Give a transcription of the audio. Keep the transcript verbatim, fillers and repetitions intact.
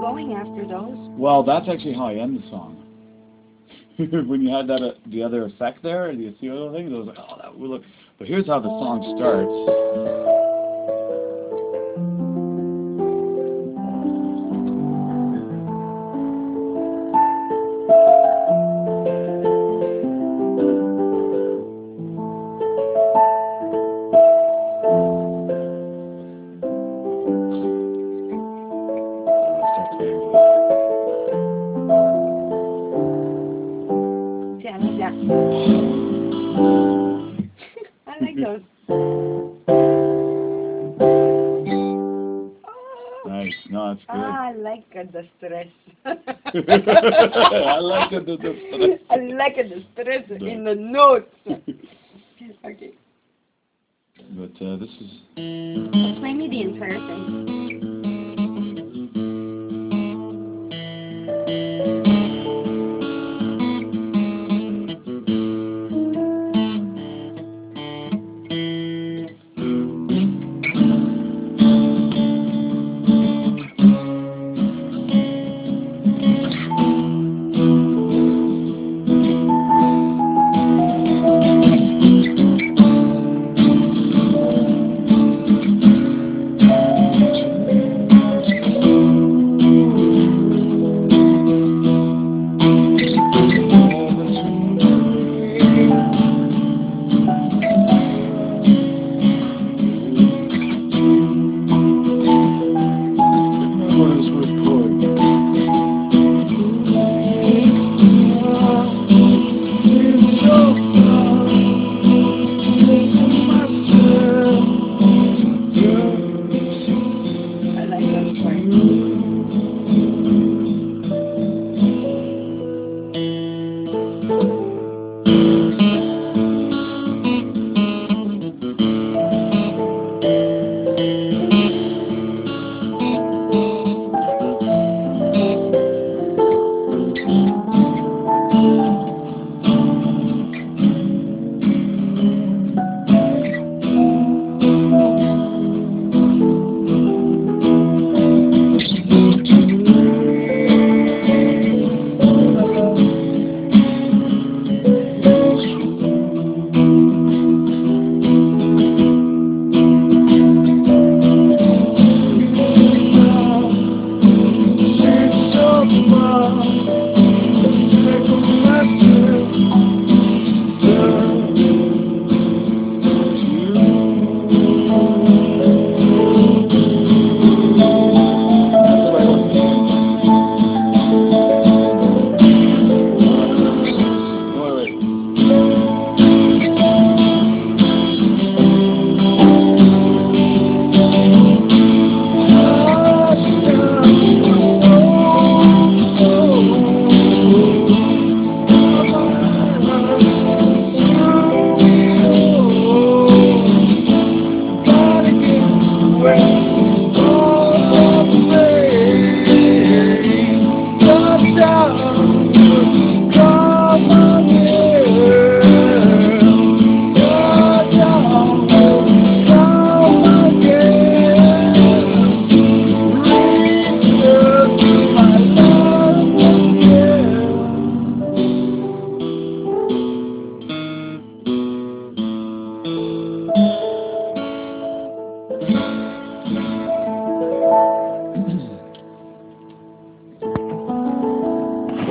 going after those. Well, that's actually how I end the song. When you had that uh, the other effect there, you see other things. I was like, oh, that would look. But here's how the song starts. See, I like that. I like those. Nice, no, it's good. Ah, I like uh, the stress. I like it, the, the stress. I like it, the stress in the notes. Okay. But uh, this is. Play me the entire thing.